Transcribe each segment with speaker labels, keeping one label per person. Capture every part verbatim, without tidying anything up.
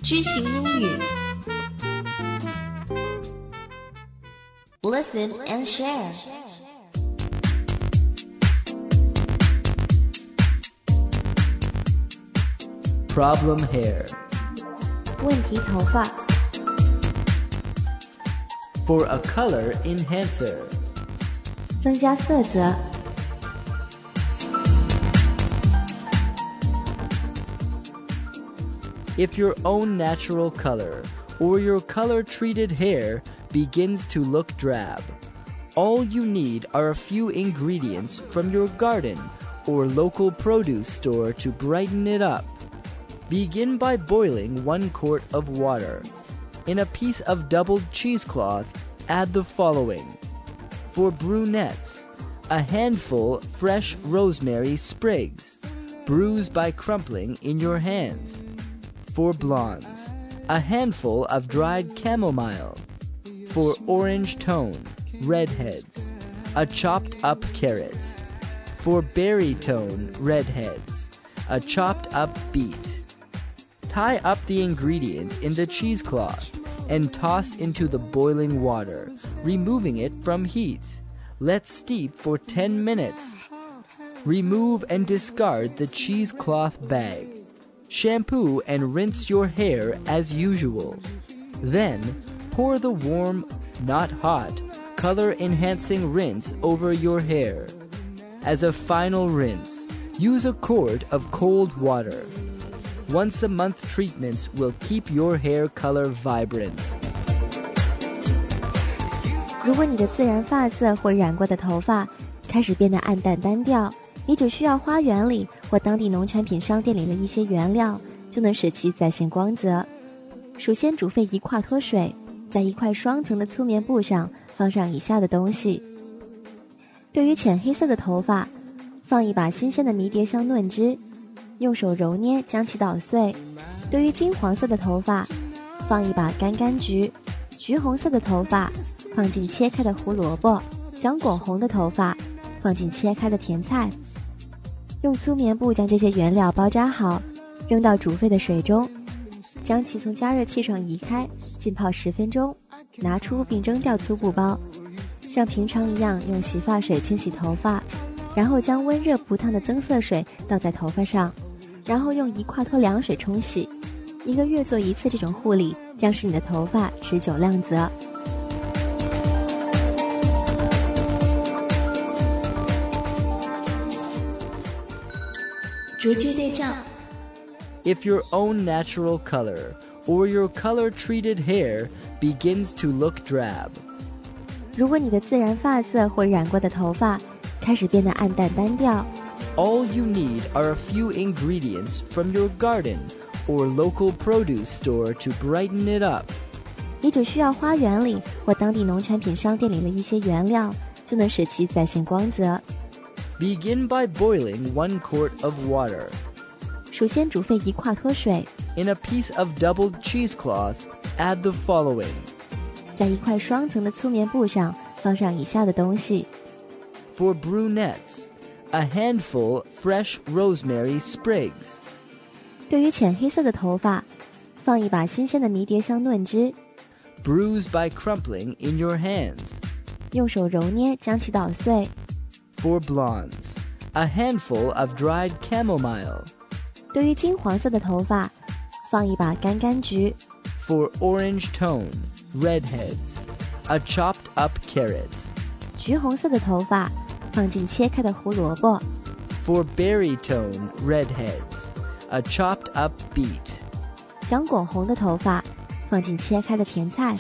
Speaker 1: 知行英语 Listen and share.
Speaker 2: Problem hair.
Speaker 1: 问题头发
Speaker 2: For a color enhancer.
Speaker 1: 增加色泽
Speaker 2: If your own natural color or your color-treated hair begins to look drab, all you need are a few ingredients from your garden or local produce store to brighten it up. Begin by boiling one quart of water. In a piece of doubled cheesecloth, add the following. For brunettes, a handful fresh rosemary sprigs, bruised by crumpling in your hands. For blondes, a handful of dried chamomile. For orange tone, redheads, a chopped up carrot. For berry tone, redheads, a chopped up beet. Tie up the ingredient in the cheesecloth and toss into the boiling water, removing it from heat. Let steep for ten minutes. Remove and discard the cheesecloth bag. Shampoo and rinse your hair as usual. Then, pour the warm, not hot, color-enhancing rinse over your hair. As a final rinse, use a quart of cold water. Once-a-month treatments will keep your hair color vibrant.
Speaker 1: 如果你的自然发色或染过的头发开始变得暗淡单调，你只需要花园里或当地农产品商店里的一些原料，就能使其再现光泽。首先煮沸一跨脱水，在一块双层的粗棉布上放上以下的东西。对于浅黑色的头发，放一把新鲜的迷迭香嫩汁，用手揉捏将其捣碎。对于金黄色的头发，放一把干柑橘。橘红色的头发，放进切开的胡萝卜。浆果红的头发，放进切开的甜菜。用粗棉布将这些原料包扎好，扔到煮沸的水中，将其从加热器上移开，浸泡十分钟，拿出并扔掉粗布包。像平常一样用洗发水清洗头发，然后将温热不烫的增色水倒在头发上，然后用一跨脱凉水冲洗。一个月做一次这种护理，将使你的头发持久亮泽。逐句对照
Speaker 2: If your own natural color or your color-treated hair begins to look drab.
Speaker 1: 如果你的自然发色或染过的头发开始变得暗淡单调，
Speaker 2: All you need are a few ingredients from your garden or local produce store to brighten it up.
Speaker 1: 你只需要花园里或当地农产品商店里的一些原料，就能使其再现光泽。
Speaker 2: Begin by boiling one quart of water.
Speaker 1: 首先煮沸一跨脱水。
Speaker 2: In a piece of doubled cheesecloth, add the following.
Speaker 1: 在一块双层的粗棉布上放上以下的东西。
Speaker 2: For brunettes, a handful fresh rosemary sprigs.
Speaker 1: 对于浅黑色的头发，放一把新鲜的迷迭香嫩汁。
Speaker 2: Bruised by crumpling in your hands.
Speaker 1: 用手揉捏将其捣碎。
Speaker 2: For blondes, a handful of dried chamomile.
Speaker 1: 对于金黄色的头发，放一把干柑橘。
Speaker 2: For orange tone, redheads, a chopped up carrot.
Speaker 1: 橘红色的头发，放进切开的胡萝卜。
Speaker 2: For berry tone, redheads, a chopped up beet.
Speaker 1: 浆果红的头发，放进切开的甜菜。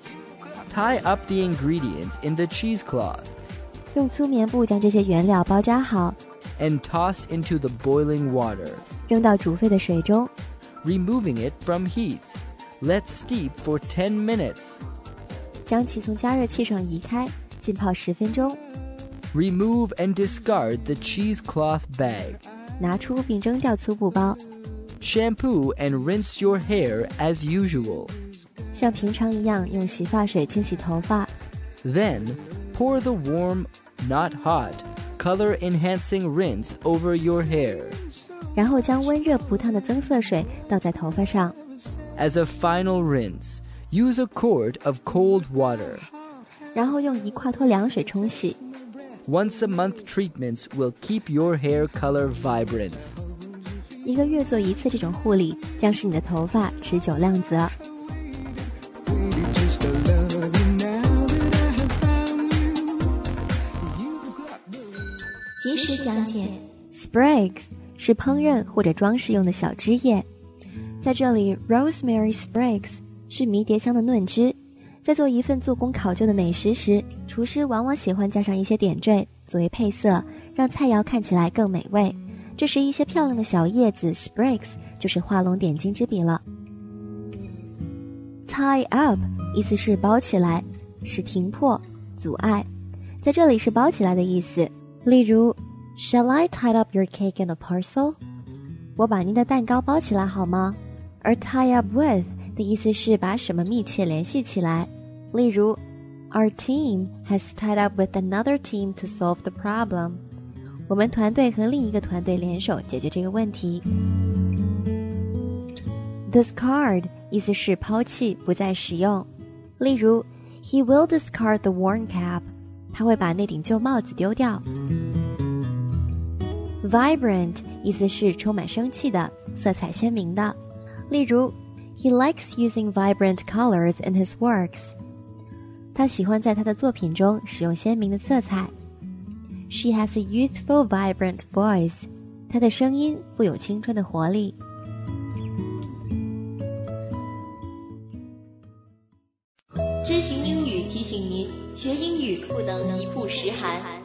Speaker 2: Tie up the ingredient in the cheesecloth.
Speaker 1: 用粗棉布将这些原料包扎好
Speaker 2: and toss into the boiling water,
Speaker 1: 扔到煮沸的水中
Speaker 2: removing it from heat. Let steep for ten minutes.
Speaker 1: 将其从加热器上移开，浸泡十分钟
Speaker 2: Remove and discard the cheesecloth bag.
Speaker 1: 拿出并扔掉粗布包
Speaker 2: Shampoo and rinse your hair as usual.
Speaker 1: 像平常一样用洗发水清洗头发
Speaker 2: Then, pour the warm, not hot, color-enhancing rinse over your hair.
Speaker 1: 然后将温热不烫的增色水倒在头发上
Speaker 2: As a final rinse, use a quart of cold water.
Speaker 1: 然后用一块脱凉水冲洗。
Speaker 2: Once a month treatments will keep your hair color vibrant.
Speaker 1: 一个月做一次这种护理，将使你的头发持久亮泽。
Speaker 3: 及时讲解
Speaker 1: Sprigs 是烹饪或者装饰用的小枝叶，在这里 Rosemary Sprigs 是迷迭香的嫩枝。在做一份做工考究的美食时，厨师往往喜欢加上一些点缀作为配色，让菜肴看起来更美味。这时一些漂亮的小叶子 Sprigs 就是画龙点睛之笔了。Tie up 意思是包起来，是停迫、阻碍，在这里是包起来的意思。例如 Shall I tie up your cake in a parcel? 我把您的蛋糕包起来好吗？而 tie up with 的意思是把什么密切联系起来。例如 Our team has tied up with another team to solve the problem. 我们团队和另一个团队联手解决这个问题。Discard 意思是抛弃，不再使用。例如 He will discard the worn cap. 他会把那顶旧帽子丢掉。Vibrant 意思是充满生气的，色彩鲜明的。例如 He likes using vibrant colors in his works. 他喜欢在他的作品中使用鲜明的色彩。She has a youthful, vibrant voice. 她的声音富有青春的活力。
Speaker 3: 知行英语提醒您，学英语不能一曝十寒。